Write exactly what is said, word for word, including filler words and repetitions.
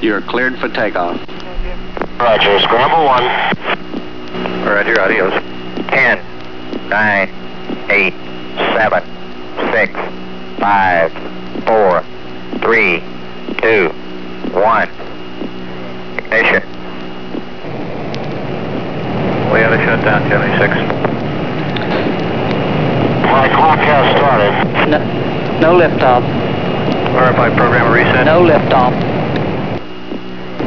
You're cleared for takeoff. Roger, scramble one. Roger, adios. ten, nine, eight, seven, six, five, four, three, two, one. Ignition. We have a shutdown, Gemini six. My clock has started. No, no liftoff. R F I program reset. No liftoff.